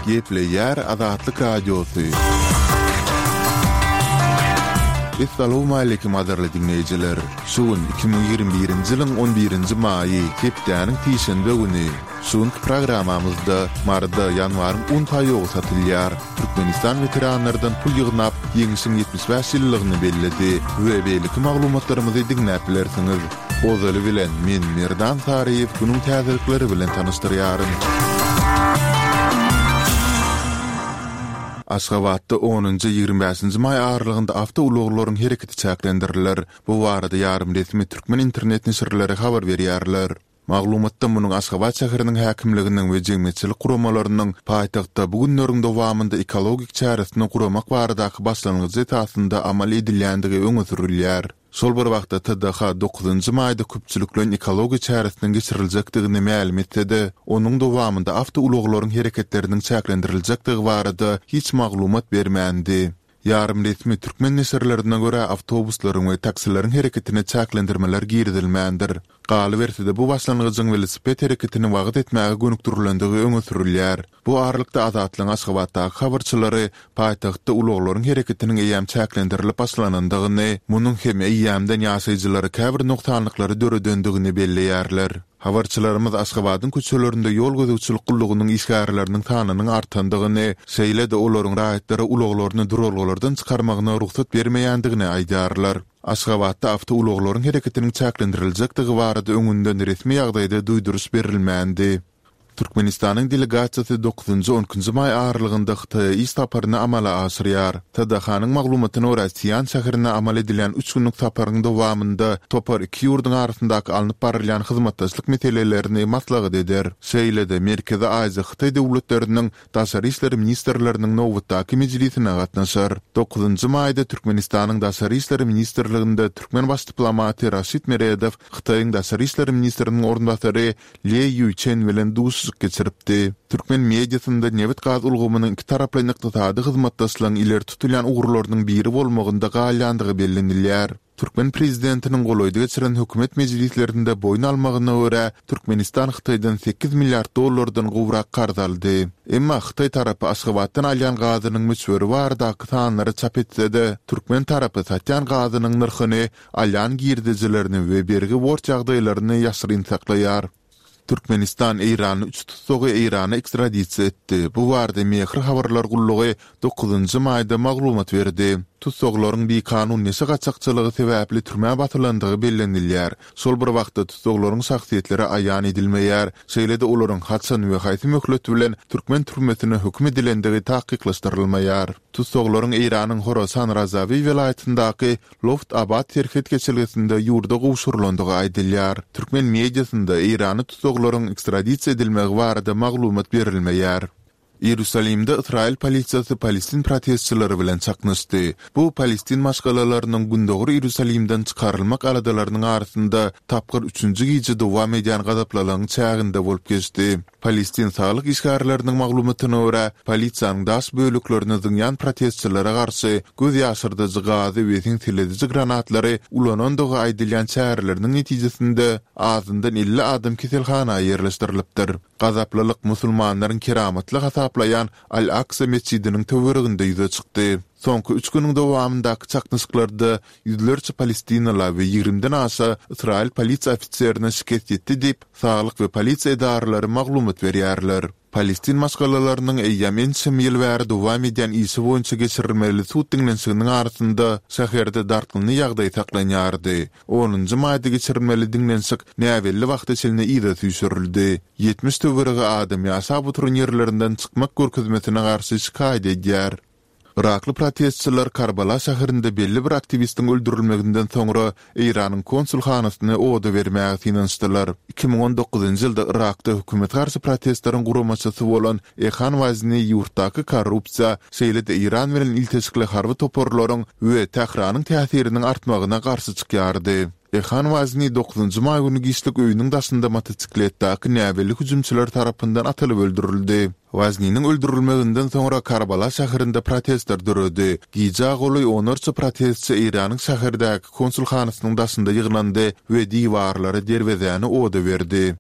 Gepleyer Azatlyk Radiosu. Assalamu alaykum adarly dinleyijiler. Şuun 2021-nji ýylyň 11-nji maýy Kepdäniň Tişenbe güni. Şuň programamyzda marda ýanwaryň 10 taýy satylýar. Türkmenistan veteranlardan pul ýygnap, ýeňişiň 75 ýyllygyny bellidi we beýleki maglumatlarymyzy dinläp bilersiňiz. Ozaly bilen men Merdan Tariýew günüň täzelikleri bilen tanışdyrýaryn. Aşgabatda 10-njy 25-nji maý aralygynda awto uluglaryň hereketi çäklendiriler. Bu barada ýarym resmi türkmen internet näşrleri habar berýärler. Maglumatda munyň Aşgabat şäheriniň häkimliginiň we jemgyýetçilik guramalarynyň paýtagtda bu günleriň dowamında ekologik çäresini guramak baradaky başlangyjy tasynda amal edilýändigi öňe sürilýär. Şol bir wagtda TDH 9-njy maýda köpçülikleň ekologiýa çäresinden geçiriljekdigini ma'lum etdi. Onuň dowamında awto uluglaryň hereketleriniň çäklendiriljekdigi barada hiç maglumat bermändi. Ýarym resmi türkmen näşrlerine görä awtobuslaryň we taksileriň hereketini çäklendirmeler giridilmändir. Galy berside bu başlangyjyň velosiped hereketini wagt etmäge gönükdürilendigi öňe sürilýär. Bu aralykda Azatlyň Aşgabatdaky habarçylary paýtagtda uluglaryň hereketiniň eýäm çäklendirilip başlanandygyny, munyň hem eýämden ýaşaýjylary käbir noktanlyklary döredöndigini belleýärler. Habarçylarymyz Aşgabatyň köçelerinde ýol gözegçilik gullugynyň işgärleriniň sanynyň artandygyny, şeýle-de olaryň raýatlary uluglaryny duralgylardan çykarmagyna ruhsat bermeýändigini aýdarlar. Aşgabatda awto uluglaryň hereketiniň çäklendiriljektigi barada öňünden resmi ýagdaýda duýduruş berilmändi. Türkmenistanyň delegasiýasy 9-10-njy maý aralygynda Hytaýa iş saparyny amala aşyrýar. TDH-nyň maglumatyna görä Siýan şäherine amal edilen 3 günlük saparyň dowamında topar 2 ýurduň arasyndaky alınıp barylýan hyzmatdaşlyk meselelerini maslahat eder. Şeýle-de Merkezi Aziýa Hytaý döwletleriniň daşary işleri ministrleriniň nowatdaky mejlisine gatnaşar. 9-njy maýda Türkmenistanyň daşary işleri ministrliginde türkmen baş diplomaty Raşid Meredow Hytaýyň daşary işleri ministriniň ornbasary Lee Yuchen bilen geçiripdi. Türkmen mediasynda newit gaz ulgamynyň iki taraply ykdysady hyzmatdaşlygyň ileri tutulýan ugrularynyň biri bolmagynda galýandygy bellenilýär. Türkmen prezidentiniň golaýdy geçiren hökümet mejlislerinde boyun almagyna görä Türkmenistan Hytaýdan 8 milliard dollardan gowrak garz aldy. Emma Hytaý tarapy Aşgabatdan alýan gazynyň müçberi bardaky sanlary çap etse-de, Türkmen tarapy satýan gazynyň narhyny, alýan girdijilerini we bergi borç ýagdaýlaryny ýaşyryn saklaýar. Türkmenistan Eýrany 3 tutsagy Eýrana ekstradisiýa etdi. Bu barada Mehir habarlar gullugy 9-njy maýda maglumat berdi. Tutsaglaryň bir kanun näse gaçakçylygy sebäpli türmä batylandygy bellenilýär. Şol bir wagtda tutsaglaryň şahsiýetleri aýan edilmeýär. Şeýle-de olaryň haçan we haýsy möhlet bilen türkmen türmesine hökm edilendigi tahkiklaşdyrylmaýar. Tutsaglaryň Eýranyň Horasan Razavi welaýatyndaky Loft Abad terfet geçirgesinde ýurda gowşurulandygy aýdylýar. Türkmen mediasynda Eýrany tutsaglaryň ekstradisiýa edilmegi barada maglumat berilmeýär. Ýerusalimde Israil polisiýasy Palestin protestçilary bilen çaknyşdy. Bu Palestin maşgalalarynyň gündögür Ýerusalimden çykarylmak aladalarynyň arasynda tapgyr 3-nji gije dowam edýän gazaplaryň çäginde bolup geçdi. Palestin saglyk işgärleriniň maglumatyna görä, polisiýanyň daş bölüklerini zyňyan protestçilere garşy göz ýaşyrdyjy gazy we tintiledici granatlary ulanandygy aýdylýan çäreleriniň netijesinde azyndan 50 adam keselhana ýerleşdirilipdir. Gazaplylyk musulmanlaryň keramatly hasaplayan Al-Aqsa mescidiniň töwereginde ýüze çykdy. Soňky 3 güniň dowamyndaky çaknyşyklarda ýüzlerçe Palestinaly we 20-den aşa Israil polisiýa ofisiýerine şikayet etdi diýip saglyk we polisiýa edaralary maglumat berýärler. Palestin maşgalalarynyň eýýamen ýyl bäri dowam edýän işi boýunça geçirilmeli suw diňlenşiginiň arasynda şäherde dartgynly ýagdaý saklanýardy. 10-njy maýda geçirilmeli diňlenşik näwelli wagtda çelne ýyda süýşürildi. 70 töwerege adam ýaşap oturan ýerlerinden çykmak görkezmesine garşy şikayet edýär. Irakly protestçiler Karbala şäherinde belli bir aktivistin öldürilmeginden soňra Eýranyň konsulhanasyna oda bermäge finançdylar. 2019-njy ýylda Irakda hökümet garşy protestlaryň guramaçysy bolan Ehan Wazni ýurtdaky korrupsiýa, şeýle-de Iran bilen ilteşikli harby toporlaryň we Tehranyň täsiriniň artmagyna garşy çykýardy. Ehan Wazni 9-njy maý güni gişlik öýüniň daşynda motosikletdaky näwelli hüjümçiler tarapyndan atylyp öldürüldi. Wazniniň öldürilmeginden soňra Karbala şäherinde protestler döredi. Gija goly onarça protestçi Eýranyň şäherdäki konsulhanasynyň daşynda ýyglandy we diwarlary derwezäni oda berdi.